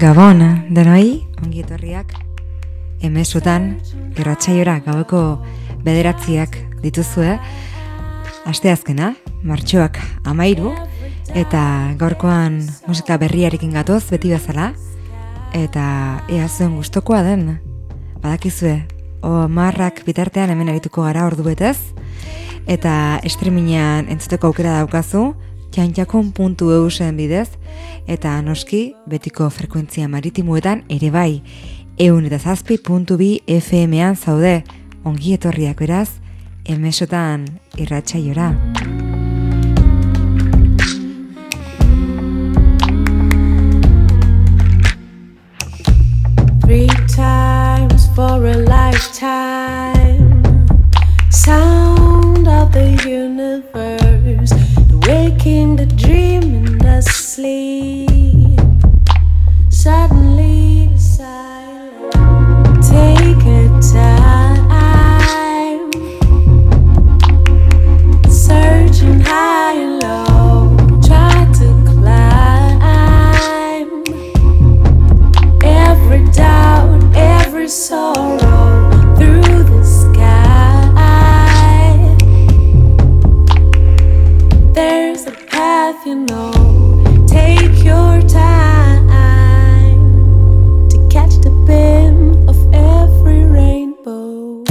Gabon, denoi, ongi etorriak, emesutan, irratsaiora gaueko 9 dituzue, asteazkena, martxoak 13, eta gaurkoan musika berriarekin gatoz, beti bezala, eta ea zuen gustokoa den, badakizue, marrak bitartean hemen arituko gara ordu betez, eta streamingean entzuteko aukera daukazu, txantxakon.eu bidez, eta noski betiko frekuentzia maritimoetan ere bai, 107.2 FM-an zaude, ongi etorriak beraz, emesotan irratsaiora. Three times for a lifetime, sound of the universe, the waking, the dream, and the sleep. Suddenly the silence, take a time, searching high and low, try to climb every doubt, every sorrow through the sky. There's a path, you know, take your time to catch the beam of every rainbow.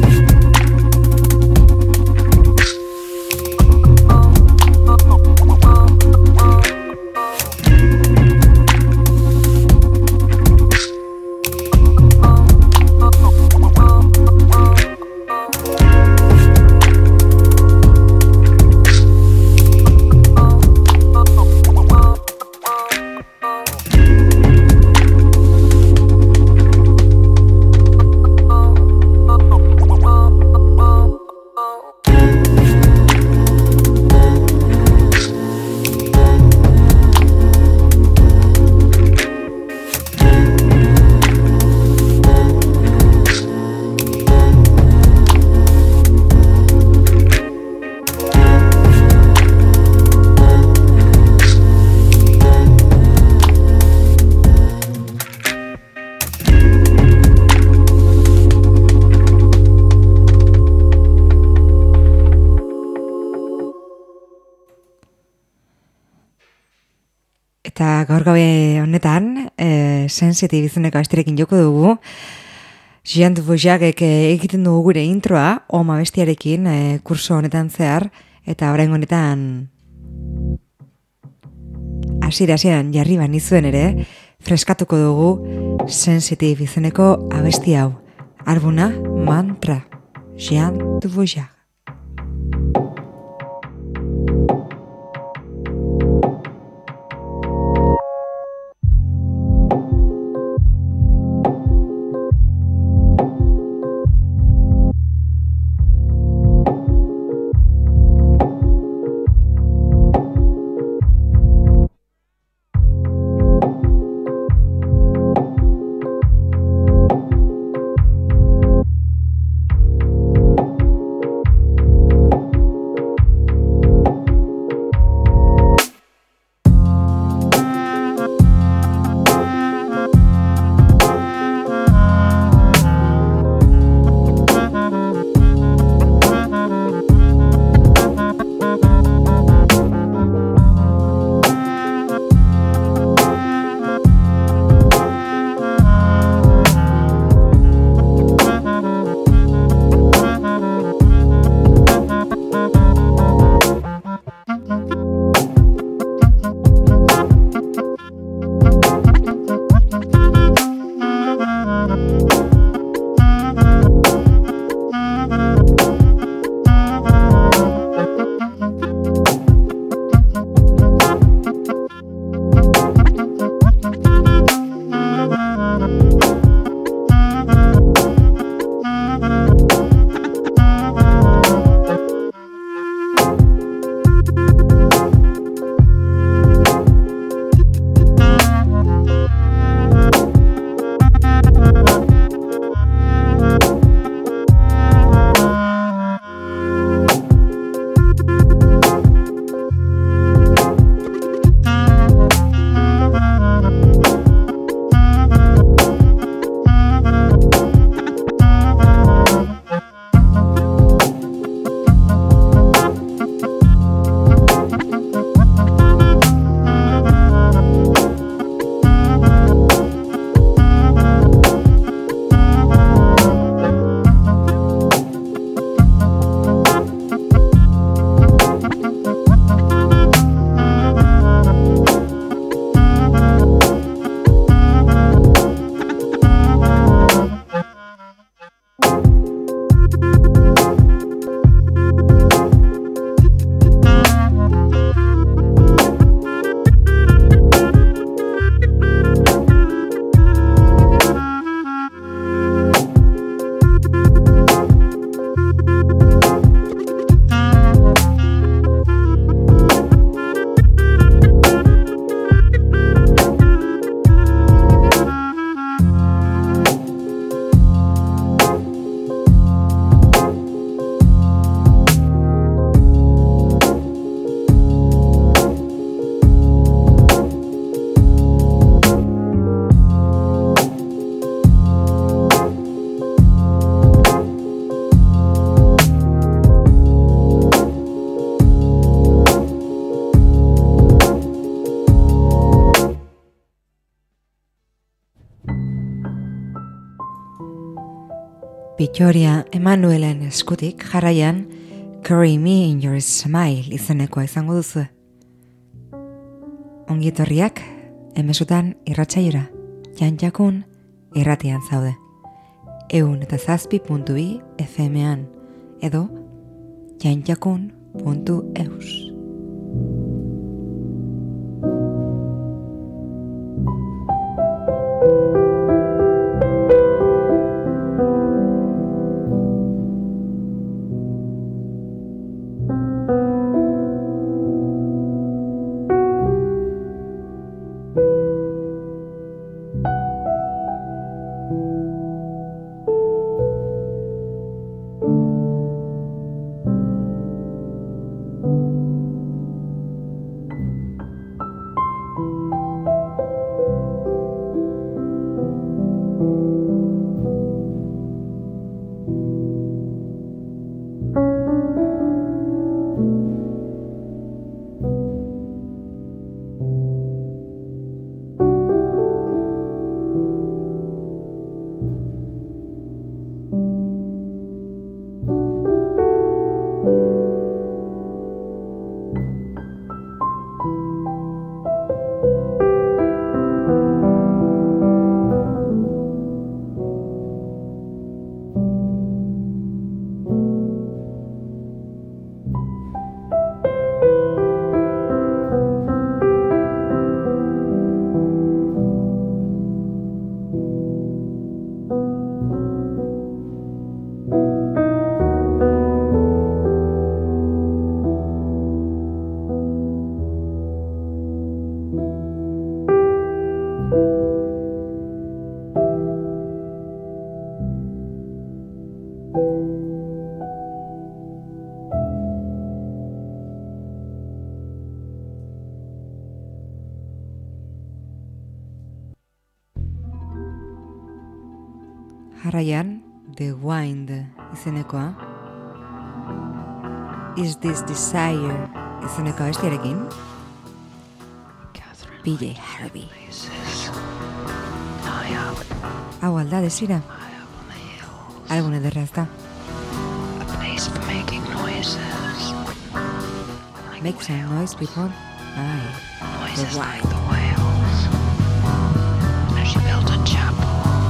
Eta gaur gabe honetan, Sensitive izeneko abestirekin joko dugu. Jean Dvořákek egiten dugu gure introa, Oma bestiarekin, kurso honetan zehar, eta orain honetan hasiera-hasieran jarri banizuen ere, freskatuko dugu Sensitive izeneko abesti hau. Albuna Mantra, Jean Dvořák. Victoria Emanuelen eskutik jarraian Carry Me in Your Smile izenekoa izango duzu. Ongi etorriak, emesutan irratsaiora, Janjakun irratian zaude. 107.2 FM-an edo janjakun.eus. Jarraian, The Wind izenekoa, Is This Desire izeneko abestiarekin, PJ Harvey. Hau alda desira, algun ederra ez da. Make some noise, people. Aye, The Wind. She built a chapel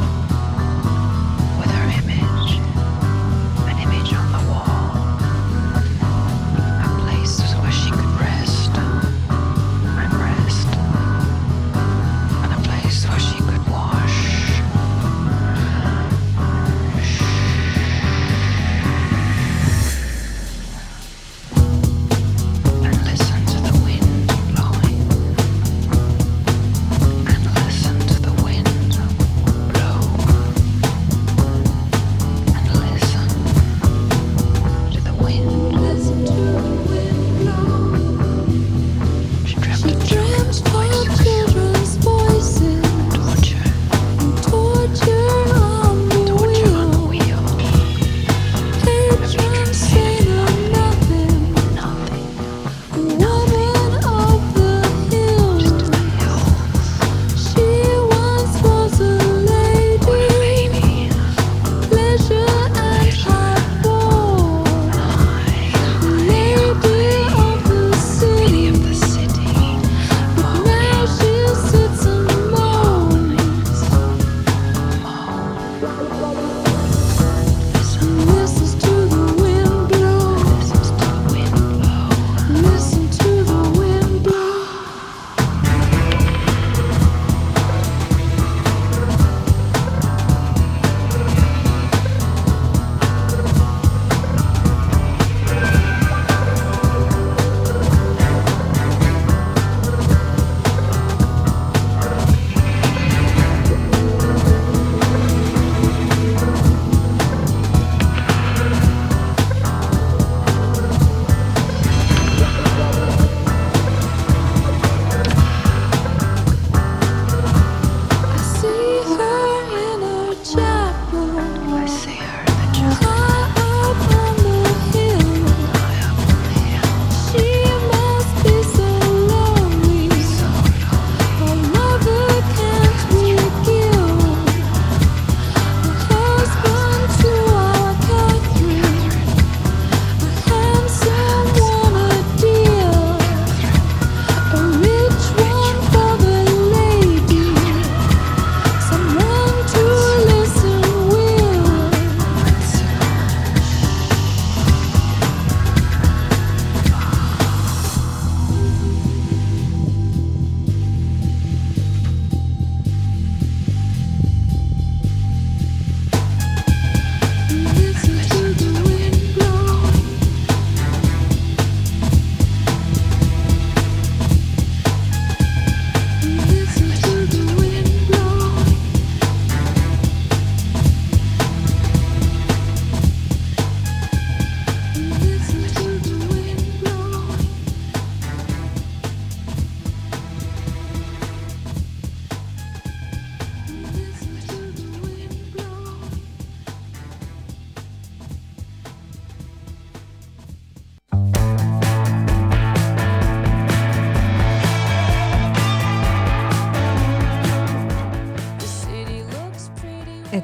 with her image, an image on the wall, a place where she could rest, and a place where she could wash. And listen to the wind blowing.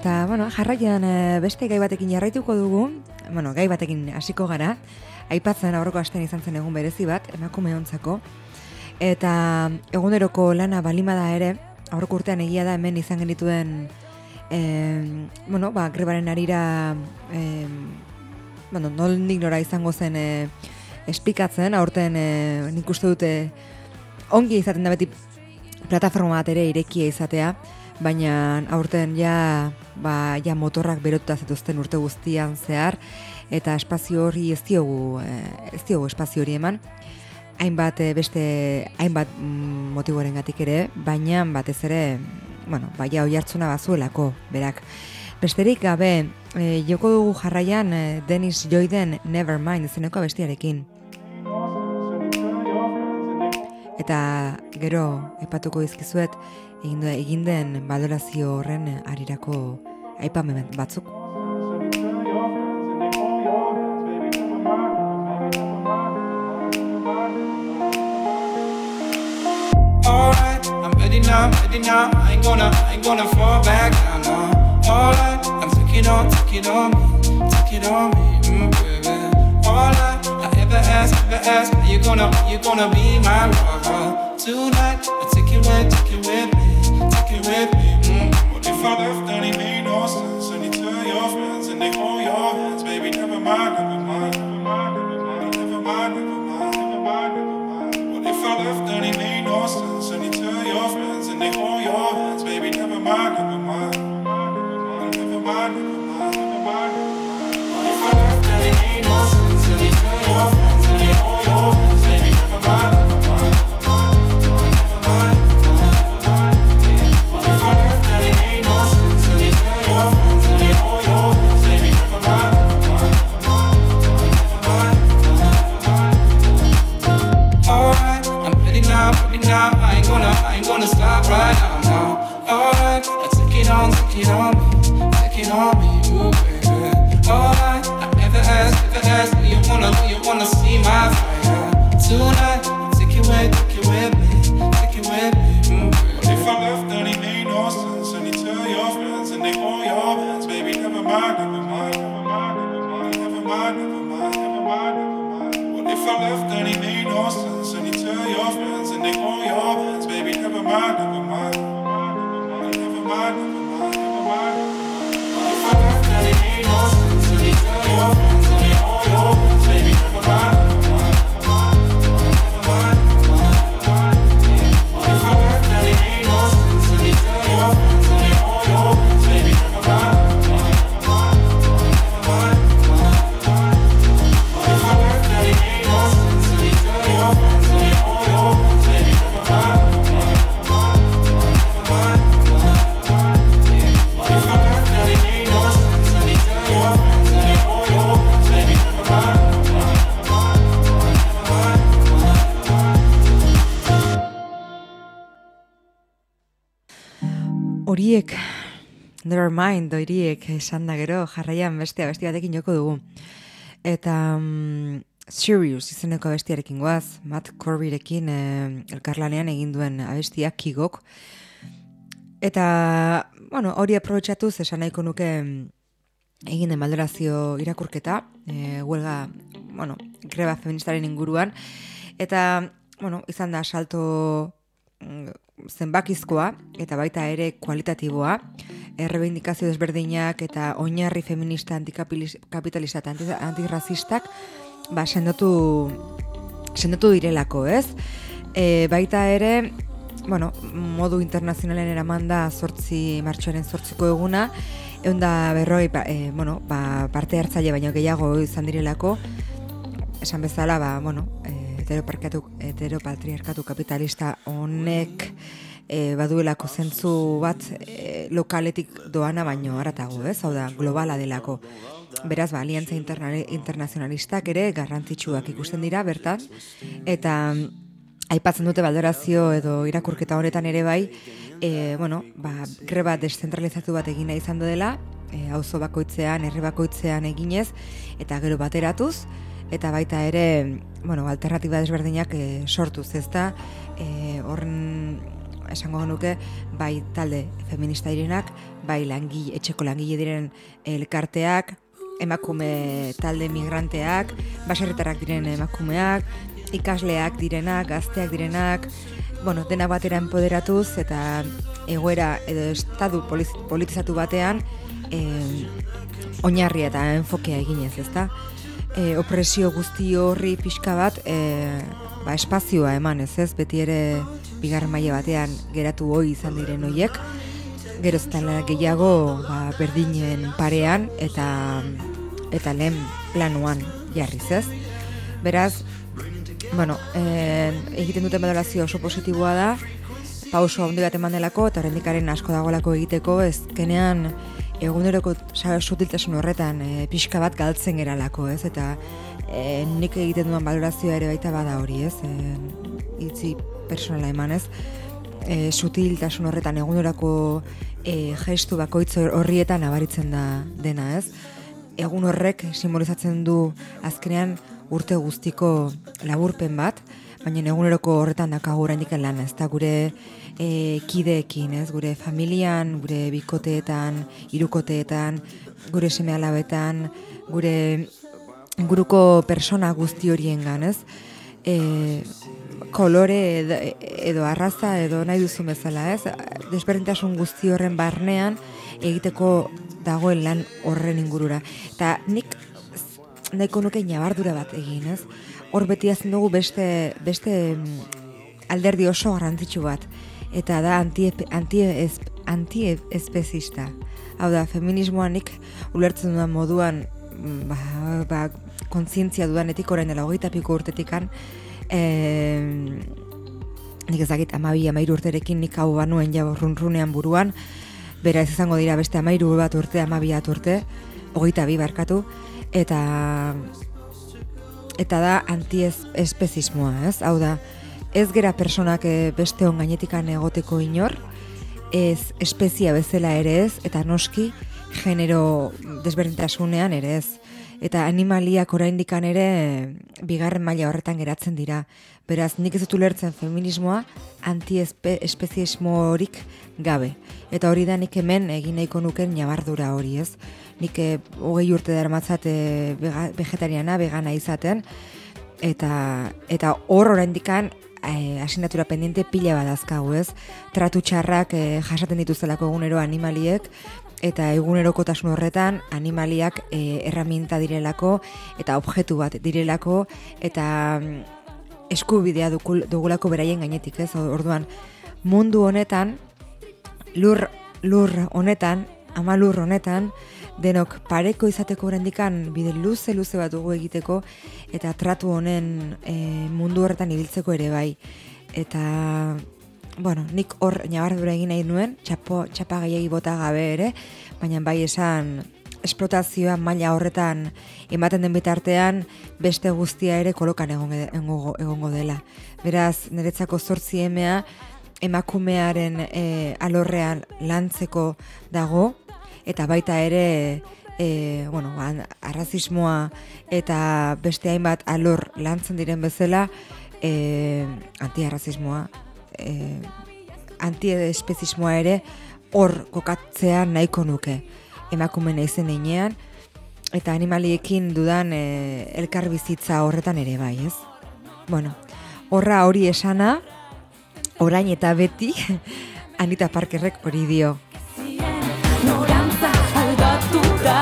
Eta, bueno, jarraian beste gai batekin jarraituko dugu, gai batekin hasiko gara, aipatzen aurreko astean izan zen egun berezi bat, emakumeontzako, eta eguneroko lana balimada ere, aurreko urtean egia da hemen izan genituen, grebaren arira, noldik nora izango zen esplikatzen, aurten nik uste dute ongi izaten da beti plataforma bat ere irekia izatea, baina aurten ja motorrak berotuta zituzten urte guztian zehar, eta espazio hori ez diogu espazio hori eman, hainbat motiborengatik ere, baina batez ere, oihartzuna bazuelako, berak. Besterik gabe, joko dugu jarraian Dennis Lloyden Nevermind izeneko abestiarekin. Eta gero epatuko dizkizuet egin den balorazio horren arirako aipamen batzuk. Alright, I'm ready now, I ain't gonna fall back down now. Alright, I'm take it on me, baby. Alright, I ever ask, are you gonna be my lover? Tonight, I take it with me. What if I left and it made no sense? And you tell your friends and they hold your hands, baby, never mind. What if I left and it made no sense? And you tell your friends and they hold your hands, baby, never mind. What if I left and it made no sense? And you tell your friends and they hold your hands, baby, never mind. What if I left and it made no sense? And you tell your friends and they hold your hands, baby, never mind. Alright, I'm ready now, I ain't gonna stop right now. Alright, I take it on me, ooh baby. Alright, I ever ask, do you wanna see my fire? Tonight, take it with me, ooh baby. What if I left and it made no sense? And you tell your friends and they hold your hands, baby, never mind. What if I left and it made no sense? And you tell your friends and they hold your hands, baby, never mind. What if I left and it made no sense? And you tell your friends and they hold your hands, baby, never mind. What if I left and it made no sense? And you tell your friends and they hold your hands, baby, never mind. What if I left and it made no sense? And you tell your friends and they hold your hands, baby, never mind. What if I left and it made no sense? And you tell your friends and they hold your hands, baby, never mind. Horiek, Nevermind, horiek esan da gero, jarraian beste batekin joko dugu. Eta Serious izeneko abestiarekin goaz, Matt Corbyrekin elkarlanean egin duen abestia Kigok. Eta, hori aprobetxatuz esan nahiko nuke egin den balorazio irakurketa, huelga, greba feministaren inguruan. Eta, izan da salto zenbakizkoa eta baita ere kualitatiboa, errebindikazio desberdinak eta oinarri feminista antikapitalista eta antirrazistak sendotu direlako, ez? Baita ere, modu internazionalen eraman da martxoaren 8ko eguna, egun da berroi, parte hartzaile baino gehiago izan direlako, esan bezala, heteropatriarkatu kapitalista honek baduelako zentzu bat lokaletik doana baino haratago, ez? Hau da, globala delako. Beraz, aliantza internazionalistak ere garrantzitsuak ikusten dira bertan, eta aipatzen dute balorazio edo irakurketa honetan ere bai, greba deszentralizatu bat egin nahi izan dela, auzo bakoitzean, herri bakoitzean eginez, eta gero bateratuz, eta baita ere, alternatiba desberdinak sortuz, ezta? esango genuke, bai talde feminista direnak, bai etxeko langile diren elkarteak, emakume talde migranteak, baserritarrak diren emakumeak, ikasleak direnak, gazteak direnak, bueno, dena batera enpoderatuz eta egoera edo estatu politizatu batean oinarria eta enfokea eginez, ezta? Opresio guzti horri pixka bat espazioa emanez, ez? Beti ere bigarren maila batean geratu ohi izan diren hoiek, geroz eta gehiago berdinen parean eta lehen planuan jarriz, ez? Beraz, bueno, egiten duten balorazio oso positiboa da, pauso handi bat eman delako eta oraindikaren asko dagoelako egiteko, ezkenean eguneroko sutiltasun horretan pixka bat galtzen geralako, ez? Eta nik egiten duan balorazioa ere baita bada hori, ez? Itzi personala emanez, sutiltasun horretan egunerako gestu bakoitz horrietan nabaritzen da dena, ez? Egun horrek simbolizatzen du azkenean urte guztiko laburpen bat, baina eguneroko horretan dakagu oraindik lan, ez da gure kideekin, ez? Gure familian, gure bikoteetan, hirukoteetan, gure seme-alabetan, gure inguruko persona guzti horiengan, ez? Kolore edo arraza edo nahi duzu bezala, ez? Desberdintasun guzti horren barnean egiteko dagoen lan horren ingurura. Eta nik nahiko nuke ñabardura bat egin, ez? Hor beti hazen dugu beste alderdi oso garrantzitsu bat. Eta da antiespezista. Hau da, feminismoa nik ulertzen dudan moduan kontzientzia dudanetik orain dela 20 piko urtetikan nik ezakit 12-13 urterekin nik hau banuen ja runrunean buruan, bera ez izango dira beste 13 bat urte, 12 urte, 22 barkatu, eta da antiespezismoa, ez? Hau da, ez gera personak besteon gainetikan egoteko inor, ez espezia bezala ere ez, eta noski genero desberdintasunean ere ez. Eta animaliak oraindikan ere bigarren maila horretan geratzen dira. Beraz, nik ez dut ulertzen feminismoa antiespeziismorik gabe. Eta hori da nik hemen egin nahiko nuken ñabardura hori, ez? Nik 20 urte daramatzat vegetariana, vegana izaten, eta hor oraindikan asignatura pendiente pila badazkagu, ez? Tratu txarrak jasaten dituztelako egunero animaliek, eta egunerokotasun horretan animaliak erraminta direlako eta objektu bat direlako eta eskubidea dugulako beraien gainetik, ez? Orduan, mundu honetan, lur honetan, ama lur honetan, denok pareko izateko oraindikan bide luze bat dugu egiteko eta tratu honen mundu horretan ibiltzeko ere bai. Eta bueno, nik hor ñabardura egin nahi nuen, txapa gehiagi bota gabe ere, baina bai esan esplotazioa maila horretan ematen den bitartean beste guztia ere kolokan egongo dela. Beraz, niretzako 8 emea emakumearen alorrean lantzeko dago, eta baita ere arrazismoa eta beste hainbat alor lantzen diren bezala antiarrazismoa, antiespezismoa ere hor kokatzea nahiko nuke emakumeen izen heinean, eta animaliekin dudan elkarbizitza horretan ere bai, ez? Bueno, horra hori esana, orain eta beti Anita Parkerrek hori dio. Norantza aldatu da,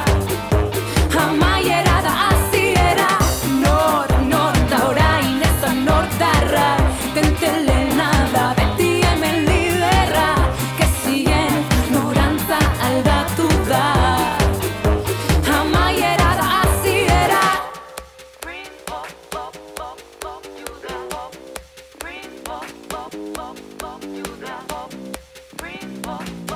amaiera da hasiera, nor da orain ez da nortarra, tentelena da beti hemen liderra, kezien norantza aldatu da, amaiera da hasiera. Bring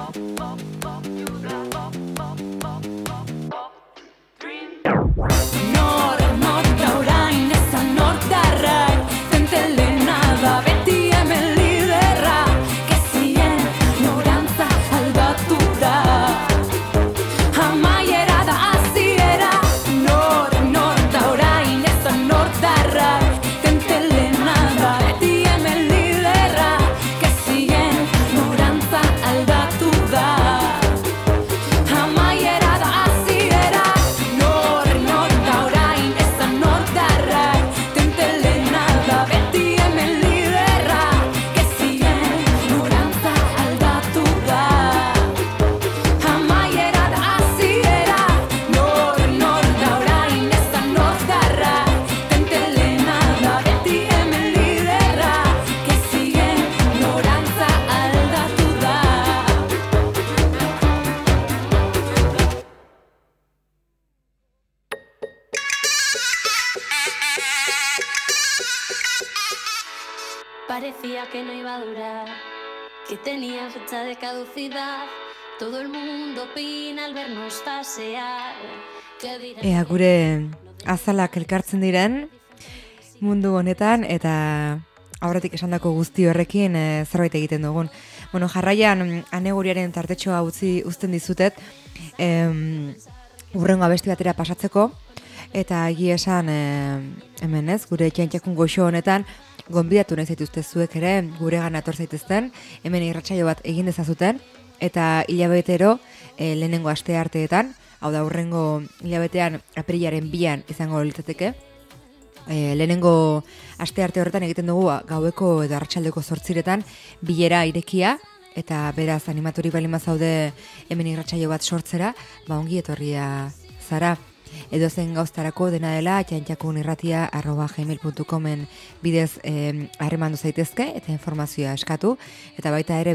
Parecía que no iba a durar, que tenía fecha de caducidad. Todo el mundo opina al vernos pasear. Ea gure azalak elkartzen diren mundu honetan eta aurretik esandako guzti horrekin zerbait egiten dugun. Bueno, jarraian Aneguriaren tartetxoa uzten dizutet urrengo abesti batera pasatzeko eta egia esan hemen ez, gure txantxakun goxo honetan gonbidatu nahi zaituzte zuek ere guregan ator zaitezten, hemen irratsaio bat egin dezazuten eta hilabetero lehenengo aste arteetan, hau da urrengo hilabetean apirilaren 2an izango litzateke. Lehenengo aste arte horretan egiten dugu gaueko edo arratsaldeko 8 bilera irekia eta beraz animatori balima zaude hemen irratsaio bat sortzera, ongi etorria zara. Edo zen gauztarako dena dela txantxakunirratia@gmail.comen bidez harremandu zaitezke eta informazioa eskatu eta baita ere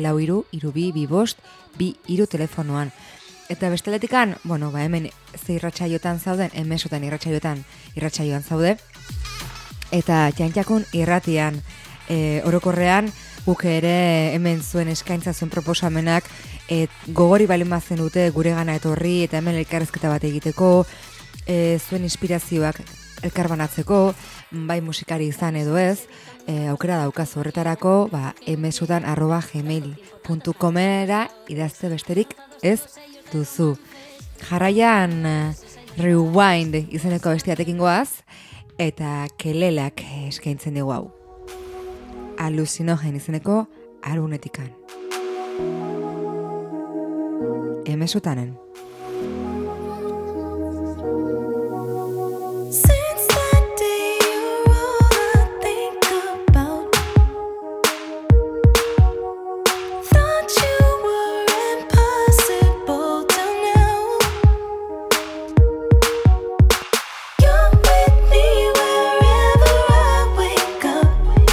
943322253 telefonoan. Eta besteletikan, hemen ze irratsaiotan zauden, emesotan irratsaioan zaude eta txantxakun irratian orokorrean guk ere hemen zuen eskaintza zuen proposamenak gogori balimazen dute guregana etorri eta hemen elkarrezketa bat egiteko, zuen inspirazioak elkarbanatzeko, bai musikari izan edo ez, aukera daukazu horretarako, emesotan@gmail.comera idazte besterik ez duzu. Jarraian Rewind izeneko bestiatekin goaz eta Kelelak eskaintzen dugu hau. Alucinogen izeneko arunetikan. Emesotanen. Since that day, you're all I think about. Thought you were impossible till now. You're with me wherever I wake up.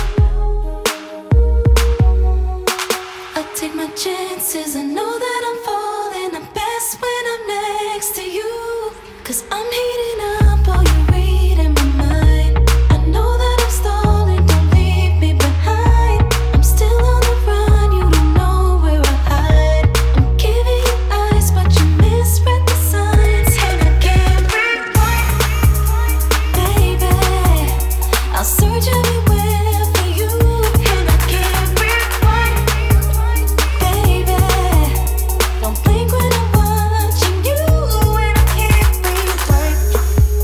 I take my chances, I know that I'm falling. I'm best when I'm next to you. 'Cause I'm heating up while you're reading my mind. I know that I'm stalling, don't leave me behind. I'm still on the run, you don't know where I hide. I'm giving you eyes, but you misread the signs. And I can't rewind, baby. I'll search everywhere for you. And I can't rewind, baby. Don't blink when I'm watching you. And I can't rewind.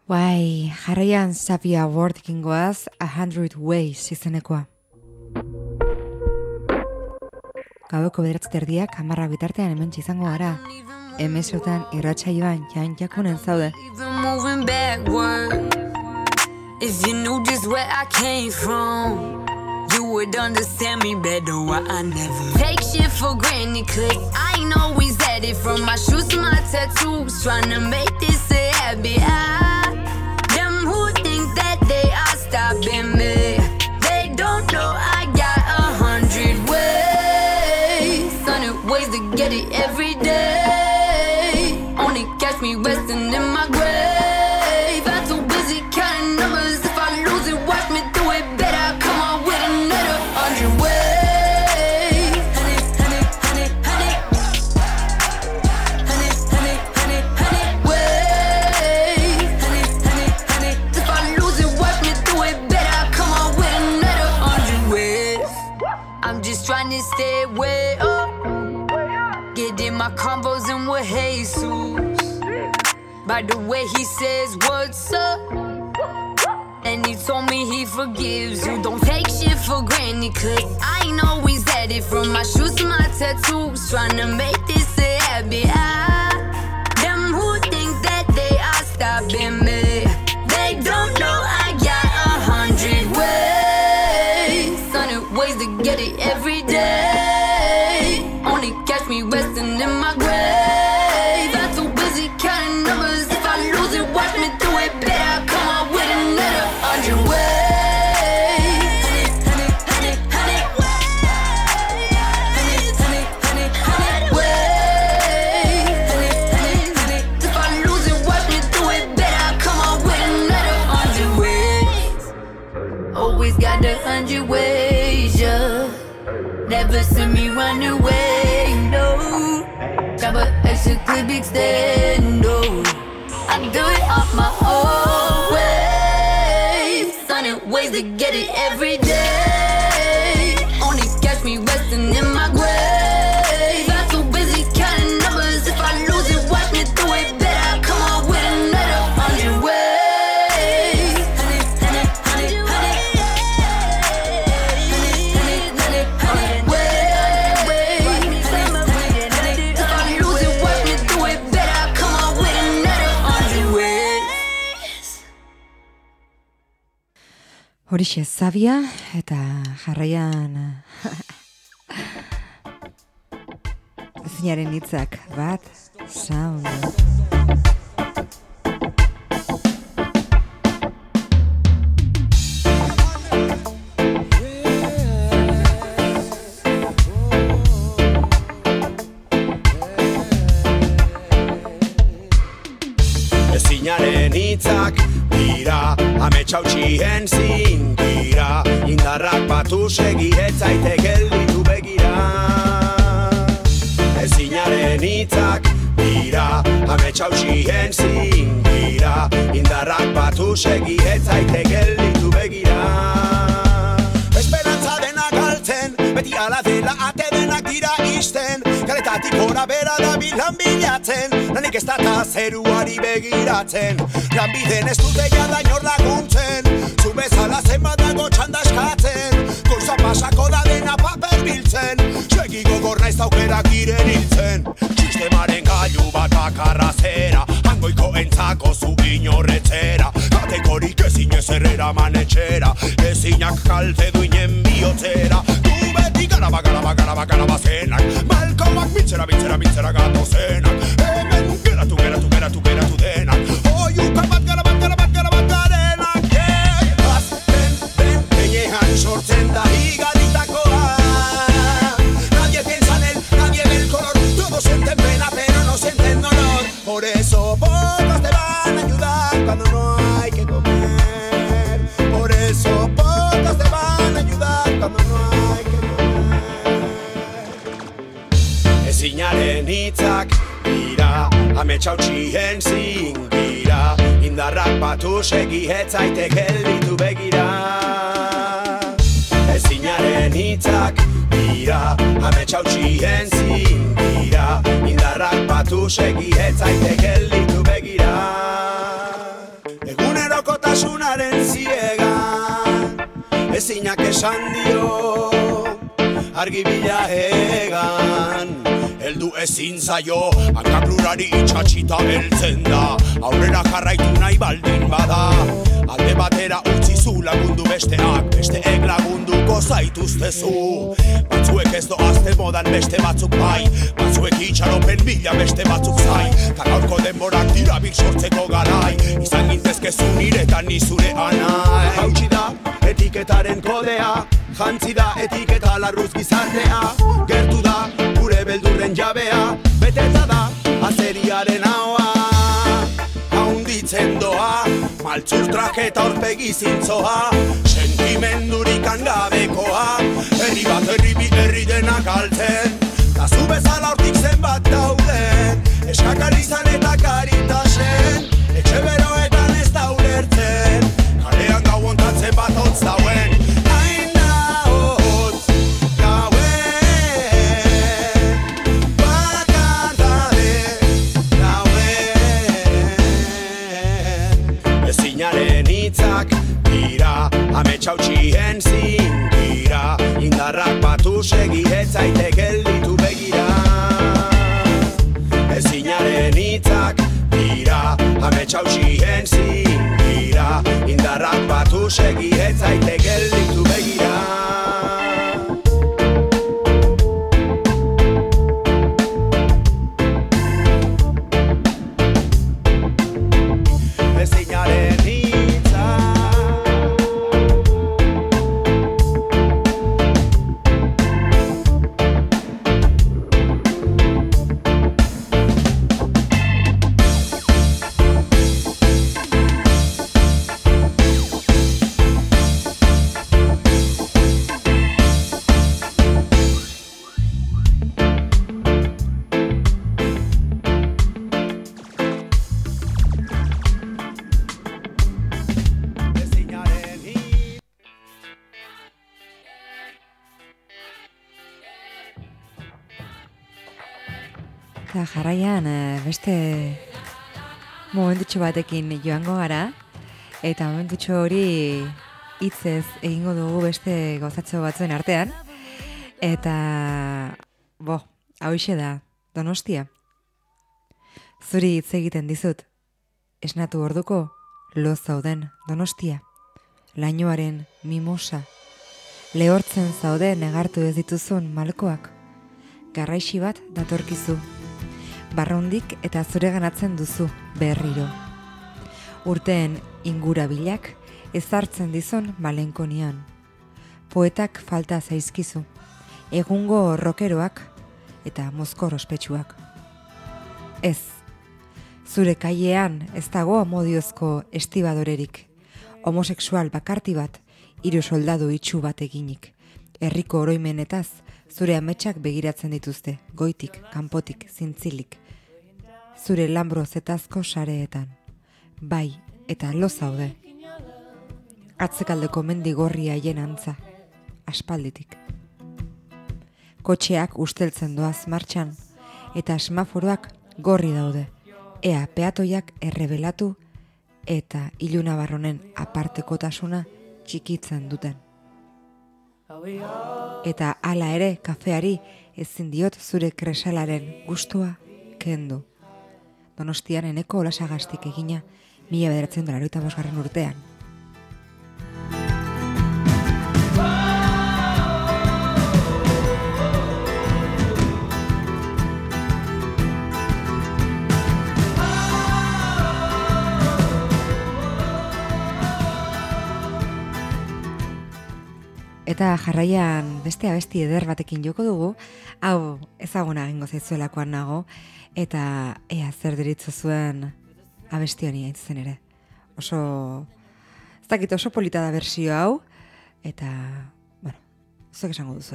Bai, jarraian Savia Wordekin goaz, 100 Ways izenekoa. Gaueko 9:30, 10 bitartean hementxe izango gara. Emesotan irratsaioan jakunen zaude. Moving backward. If you knew just where I came from, you would understand me better. Why I never take shit for granted, 'cause I ain't always at it. From my shoes to my tattoos, trying to make this a habit. Them who think that they are stopping me, they don't know I got 100 ways, 100 ways to get it every day. Only catch me resting in my grave. I'm too busy counting numbers. If I lose it, watch me do it better. Come on with another 100 ways. 100 ways. 100 If I lose it, watch me do it better. Come on with another 100 ways. I'm just trying to stay way up. Get in my combos and with Jesus. By the way he says what's up, and he told me he forgives you. Don't take shit for granted, 'cause I ain't always at it. From my shoes to my tattoos, trying to make this a habit. Them who think that they are stopping me, they don't know I got 100 ways, 100 ways to get it every day. Only catch me resting in my grave. I'm too busy counting numbers. If I lose it, watch me do it better. Come on with another 100 ways. 100 ways. If I lose it, watch me do it better. Come on with another 100 ways. Always got the 100 ways, yeah. Never see me run away, no. Grab an extra clip extend, no. I do it off my own way. 100 ways to get it every day. Only catch me resting in my grave. I'm too busy counting numbers. If I lose it, watch me do it better. Come on with another 100 ways. 100 ways. If I lose it, watch me do it better. Come on with another 100 ways. Horixe Savia eta jarraian ezinaren hitzak bat sound. Ezinaren hitzak dira, ametsautxien zingira, indarrak batu segi etzaite gelditu begira. Ezinaren hitzak dira, ametsautxien zingira, indarrak batu segi etzaite gelditu begira. Esperantza dena galtzen, beti ala dela ate denak dira isten, kaletatik gora bera da bilan bilatzen, lanik ez data zeruari begiratzen, lanbiden ez dute jada inor laguntzen, zu bezala zenbat dago txandaskatzen, gauza pasako da dena paper biltzen, segi gogor naiz aukerak iren hiltzen, sistemaren gailu bat akarra zera, hangoiko entzako zu inorretzera, kategorik ezin ezerrera manetxera, ezinak kalte duinen bihotzera, du beti garaba zenak, malkoak mintzera gato zenak, hemen geratu denak, oiuka bat garabat garenak, azten den benean sortzen da higaditakoa, nadie piensa en él, nadie ve el color, todos sienten pena pero no sienten dolor, por eso pocos te van a ayudar cuando no hay que comer, por eso pocos te van a ayudar cuando no hay que comer. Ezinaren hitzak dira, ametsautxien zingira, indarrak batu segi etzaite gelditu begira. Ezinaren hitzak dira, ametsautxien zingira, indarrak batu segi etzaite gelditu begira. Maitasunaren ziegan ezinak esan dio argi bila egan heldu ezin zaio hankaklurari itxatxita heltzen da aurrera jarraitu nahi baldin bada alde batera utzi zu lagundu besteak besteek lagunduko zaituztezu batzuek ez doazte modan beste batzuk bai batzuek itxaropen bila beste batzuk zai ta gaurko denborak dira bik sortzeko garai izan gintezkezu nire eta ni zure anai hautsi da etiketaren kodea jantzi da etiketa larruz gizartea gertu da gure beldurren jabea beteta da azeriaren ahoa haunditzen doa maltzur traje eta aurpegi zintzoa sentimendurik angabekoa herri bat herri bi herri denak galtzen ta zu bezala hortik zenbat dauden eskakar izan eta karitasen etxe beroetan ez da ulertzen kalean gau ontatzen bat hotz dauen Ametxautxien zingira indarrak batu segi ez zaite gelditu begira ezinaren hitzak dira ametxautxien zingira indarrak batu segi ez zaite gelditu begira Eta jarraian beste momentutxo batekin joango gara eta momentutxo hori hitzez egingo dugu beste gozatxo batzuen artean eta hauxe da Donostia zuri hitz egiten dizut esnatu orduko lo zauden Donostia lainoaren mimosa lehortzen zaude negartu ez dituzun malkoak garraixi bat datorkizu barrundik eta zureganatzen duzu berriro. Urteen ingurabilak ezartzen dizon malenkonian. Poetak falta zaizkizu, egungo rokeroak eta mozkor ospetsuak. Ez, zure kailean ez dago amodiozko estibadorerik, homosexual bakarti bat, 3 soldadu itxu bat eginik, herriko oroimenetaz, zure ametsak begiratzen dituzte, goitik, kanpotik, zintzilik. Zure lambro zetazko sareetan. Bai, eta lo zaude. Atzekaldeko mendigorria haien antza. Aspalditik. Kotxeak usteltzen doaz martxan, eta semaforoak gorri daude. Ea peatoiak errebelatu, eta ilunabarronen apartekotasuna txikitzen duten. Eta hala ere kafeari ezin diot zure kresalaren gustua kendu. Donostian Eneko Olasagastik egina 1985 urtean. Eta jarraian beste abesti eder batekin joko dugu, hau ezaguna egingo zaizuelakoan nago, eta ea zer deritzo zuen abesti honi hain zen ere. Oso polita da bersio hau, eta, zuek esango duzu.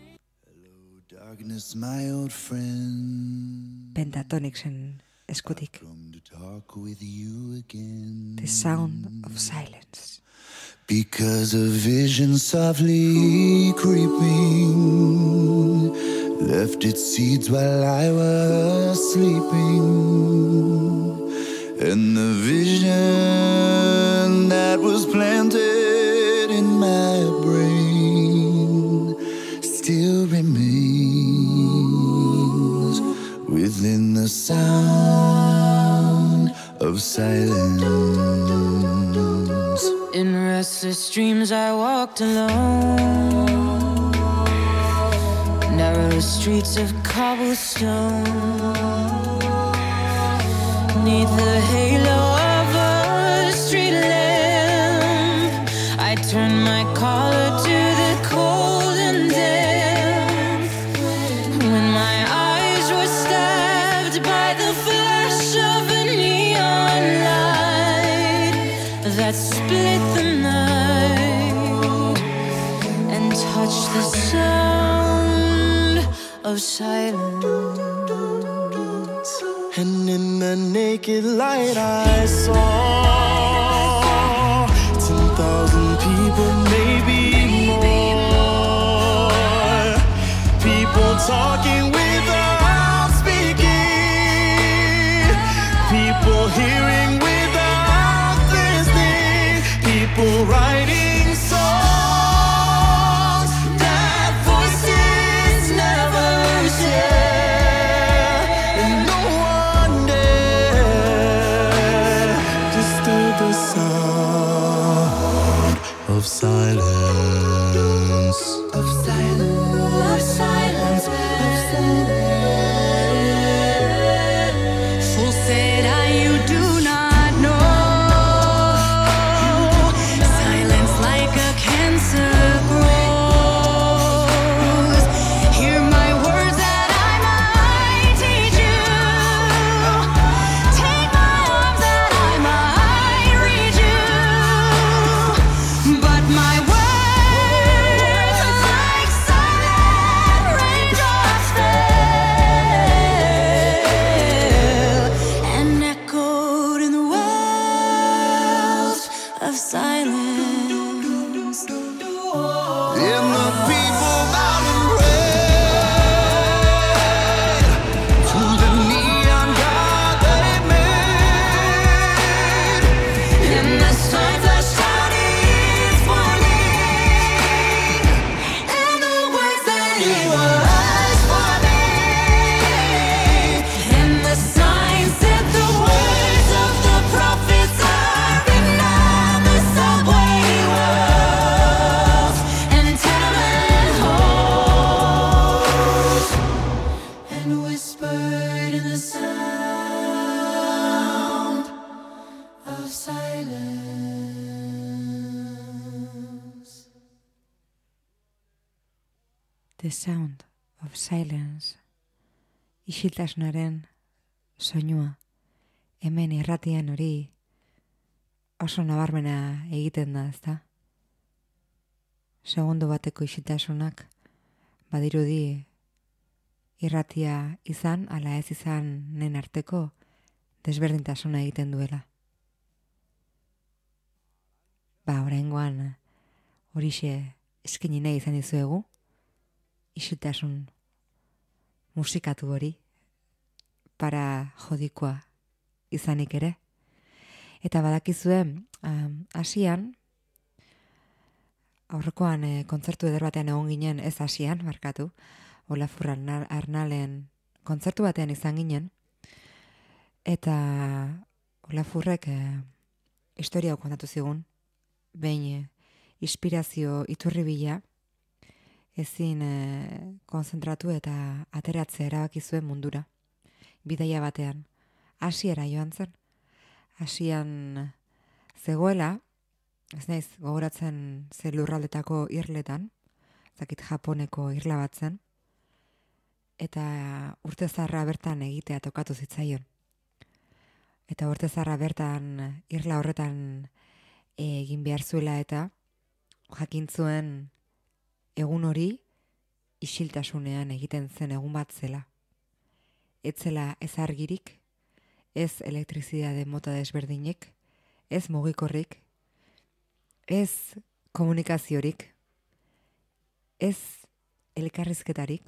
Pentatonixen eskutik. The Sound of Silence. Because a vision softly creeping left its seeds while I was sleeping, and the vision that silence. In restless dreams I walked alone, narrow streets of cobblestone, neath the halo of a street lamp. I turned my collar to the cold and damp, when my eyes were stabbed by the flash of a neon light that split the night and touched the sound of silence. And in the naked light I saw 10,000 people, maybe more. People talking without speaking, people hearing without listening, people writing songs that voices never share, and no one dare disturb the sound of silence. Of silence. Of silence. Of silence. Fool said I, you do not know. Silence like a cancer grows. Hear my words that I might teach you. Take my arms that I might reach you. But my words like silent raindrops fell and echoed in the wells of silence. And the people bowed and prayed to the neon god they made. And the sun flashed out its warning, and the words that he was for me. And the sign said the words of the prophets are written on the subway walls and tenement halls, and whispered in the sound of silence. The Sound of Silence. Isiltasunaren soinua. Hemen irratian hori oso nabarmena egiten da, ezta? Segundo bateko isiltasunak badirudi irratia izan ala ez izanen arteko desberdintasuna egiten duela. Oraingoan horixe eskaini nahi izan dizuegu, isiltasun musikatu hori, para jodikoa izanik ere. Eta badakizue, hasian, aurrekoan kontzertu eder batean egon ginen, ez hasian, markatu, Olafur Arnalen kontzertu batean izan ginen, eta Olafurrek historia hau kontatu zigun, behin inspirazio iturri bila, ezin konzentratu eta ateratzea erabaki zuen mundura. Bidaia batean, hasiera joan zen. Hasian zegoela, ez naiz gogoratzen ze lurraldetako irletan, zakit Japoneko irla bat zen, eta urte zarra bertan egitea tokatu zitzaion. Eta urte zarra bertan irla horretan egin behar zuela eta jakin zuen egun hori isiltasunean egiten zen egun bat zela. Ez zela ez argirik, ez elektrizidade mota desberdinek, ez mugikorrik, ez komunikaziorik, ez elkarrizketarik,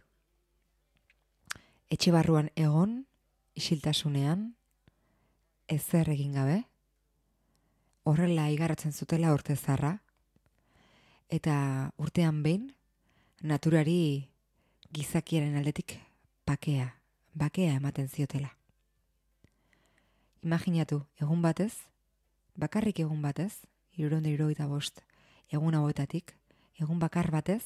etxe barruan egon, isiltasunean, ezer egin gabe, horrela igarratzen zutela urte zarra, eta urtean behin, naturari gizakiaren aldetik bakea ematen ziotela. Imaginatu, egun batez, bakarrik egun batez, 375 egun hauetatik, egun bakar batez,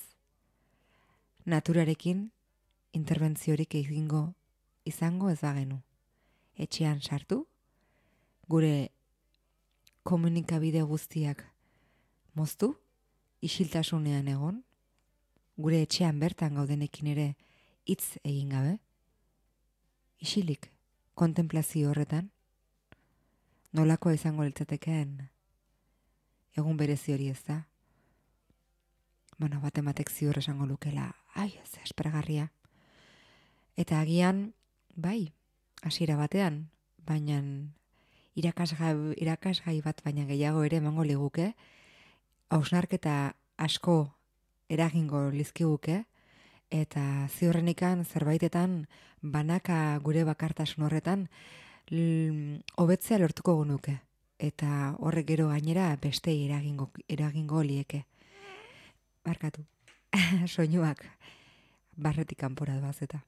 naturarekin interbentziorik izango ez bagenu. Etxean sartu, gure komunikabide guztiak moztu, isiltasunean egon, gure etxean bertan gaudenekin ere hitz egin gabe, isilik kontemplazio horretan, nolako izango litzatekeen egun berezi hori ez da. Bueno, batematek ziur esango lukela, ai, ez esperagarria. Eta agian, bai, hasiera batean, baina irakasgai bat baina gehiago ere emango liguke, hausnarketa asko eragingo lizkiguke, eta ziurrenikan zerbaitetan banaka gure bakartasun horretan hobetzea lortuko genuke. Eta horrek gero gainera beste eragingo lieke. Barkatu, soinuak barretik kanpora doaz eta.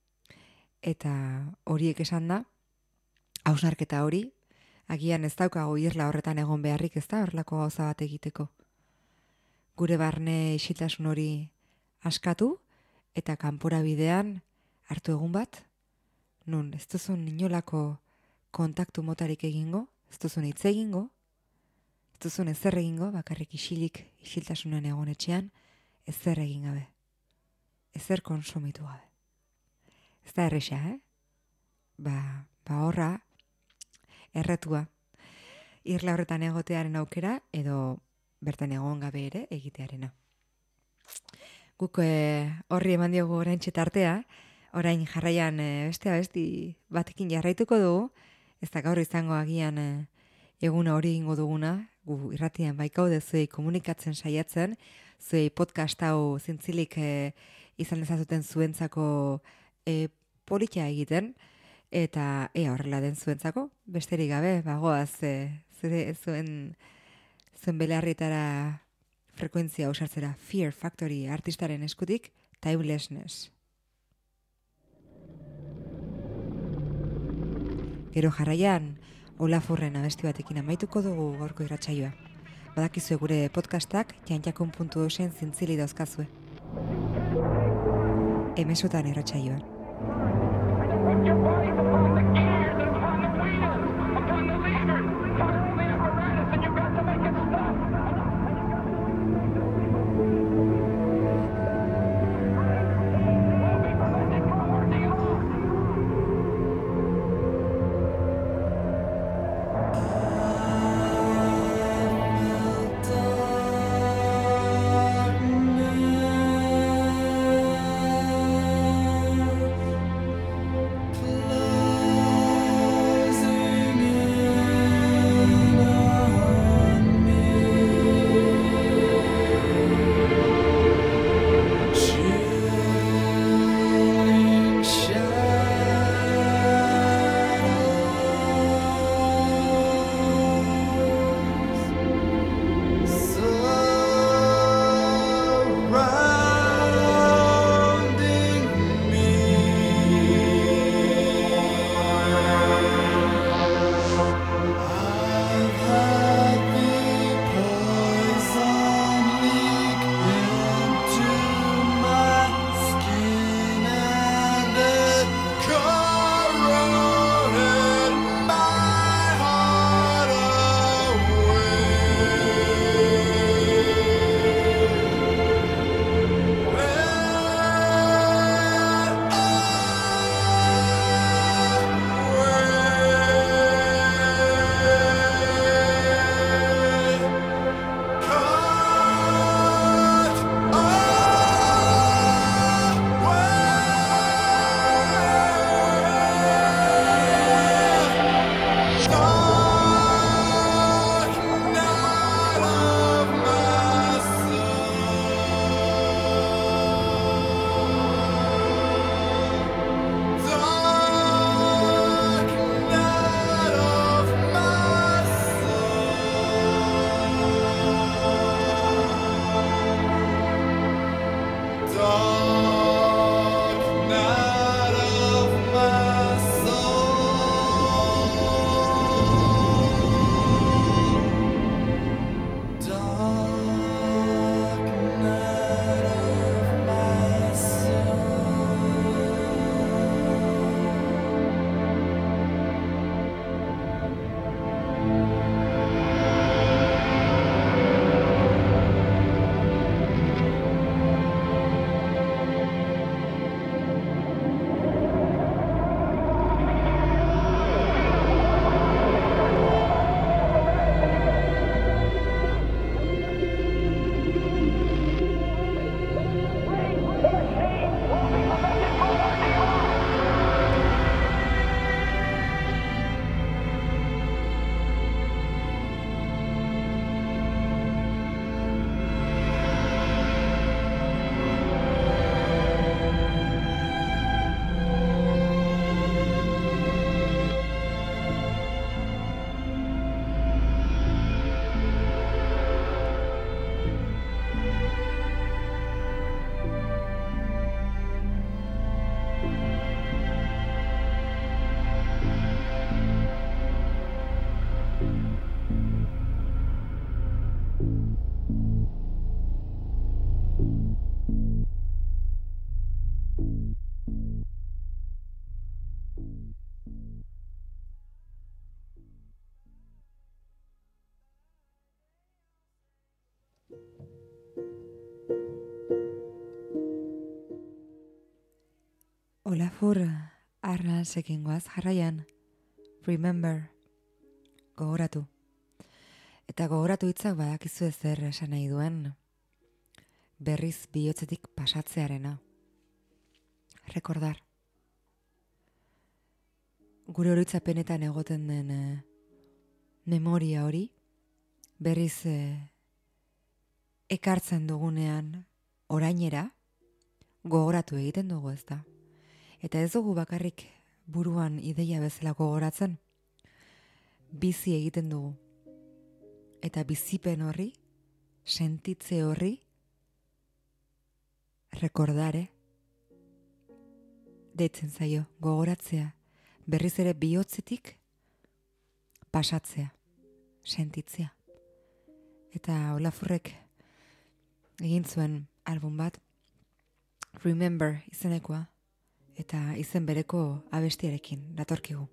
Eta horiek esan da, hausnarketa hori, agian ez daukago irla horretan egon beharrik ez da horrelako gauza bat egiteko. Gure barne isiltasun hori askatu eta kanpora bidean hartu egun bat, nun ez duzun inolako kontaktu motarik egingo, ez duzun hitz egingo, ez duzun ezer egingo, bakarrik isiltasunen egon etxean, ezer egin gabe, ezer konsumitu gabe. Ez da erresa, Ba horra, erretua, irla horretan egotearen aukera, edo bertan egon gabe ere egitearena. Guk horri eman diogu orain txetartea, orain jarraian beste batekin jarraituko dugu, ez da gaur izango agian eguna hori egingo duguna, gu irratian baikaude zuei komunikatzen saiatzen, zuei podcast hau zintzilik izan ezazuten zuentzako politia egiten, eta horrela den zuentzako, besterik gabe, bagoaz zuen belarrietara frekuentzia usartzera. Fear Factory artistaren eskutik, Timelessness. Gero jarraian, Olafurren abesti batekin amaituko dugu gaurko irratsaioa. Badakizue gure podcastak janjakun.eusen zintzili dauzkazue. Emesotan irratsaioan. Put your body upon the gears and upon the wheels, upon the levers, control the apparatus, and you've got to make it stop. We'll be prevented from working on. Play Olafur Arnaltzekin goaz jarraian. Remember. Gogoratu. Eta gogoratu hitzak badakizu zer esan nahi duen. Berriz bihotzetik pasatzearena. Rekordar. Gure oroitzapenetan egoten den memoria hori berriz ekartzen dugunean orainera gogoratu egiten dugu, ez da. Eta ez dugu bakarrik buruan ideia bezala gogoratzen, bizi egiten dugu. Eta bizipen horri, sentitze horri, rekordare, deitzen zaio, gogoratzea, berriz ere bihotzetik pasatzea, sentitzea. Eta Olafurrek egin zuen album bat, Remember izenekoa, eta izen bereko abestiarekin datorkigu.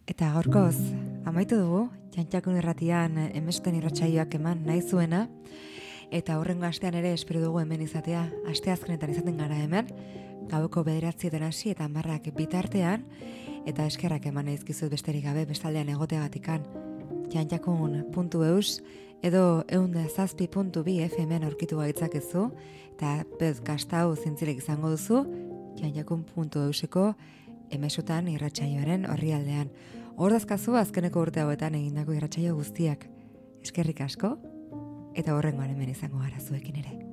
Eta gaurkoz, amaitu dugu, Txantxakun irratian emesten irratsaioak eman nahi zuena, eta horrengo astean ere espero dugu hemen izatea, asteazkenetan izaten gara hemen, gaueko 9 hasi eta 10 bitartean, eta eskerrak eman naizkizut besterik gabe bestaldean egoteagatikan, txantxakun.eus edo 107.2 FM-en aurkitu gaitzakezu, eta podcast hau zintzilek izango duzu, txantxakun.euseko emesutan irratsaioaren orrialdean. Hor dazkazu azkeneko urte hauetan egindako irratsaio guztiak. Eskerrik asko, eta horrengoan hemen izango gara zuekin ere.